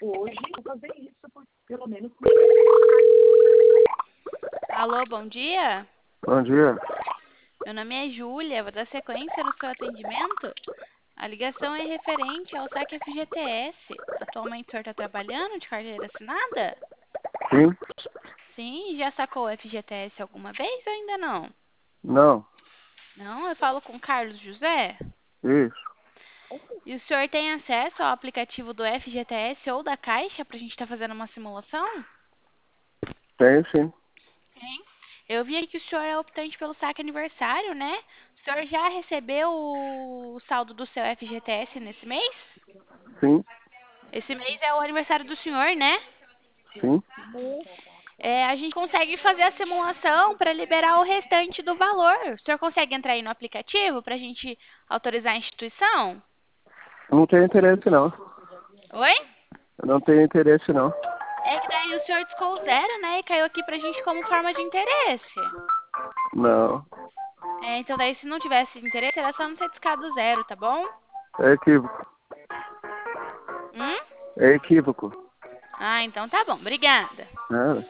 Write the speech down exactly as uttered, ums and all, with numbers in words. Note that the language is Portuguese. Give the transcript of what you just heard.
hoje vou fazer isso, por, pelo menos. Alô, bom dia. Bom dia. Meu nome é Júlia, vou dar sequência no seu atendimento. A ligação é referente ao saque F G T S. Atualmente o senhor está trabalhando de carteira assinada? Sim? Sim, já sacou o F G T S alguma vez ou ainda não? Não. Não, eu falo com Carlos José. Isso. E o senhor tem acesso ao aplicativo do F G T S ou da Caixa para a gente estar fazendo uma simulação? Tenho sim. Tem. Eu vi aqui que o senhor é optante pelo saque aniversário, né? O senhor já recebeu o saldo do seu F G T S nesse mês? Sim. Esse mês é o aniversário do senhor, né? Sim. É, a gente consegue fazer a simulação para liberar o restante do valor. O senhor consegue entrar aí no aplicativo para a gente autorizar a instituição? Não tenho interesse não. Oi? Eu não tenho interesse não. É que daí o senhor descou zero, né? E caiu aqui pra gente como forma de interesse. Não. É, então daí se não tivesse interesse, era só não ter descado zero, tá bom? É equívoco. Hum? É equívoco. Ah, então tá bom. Obrigada. Nada.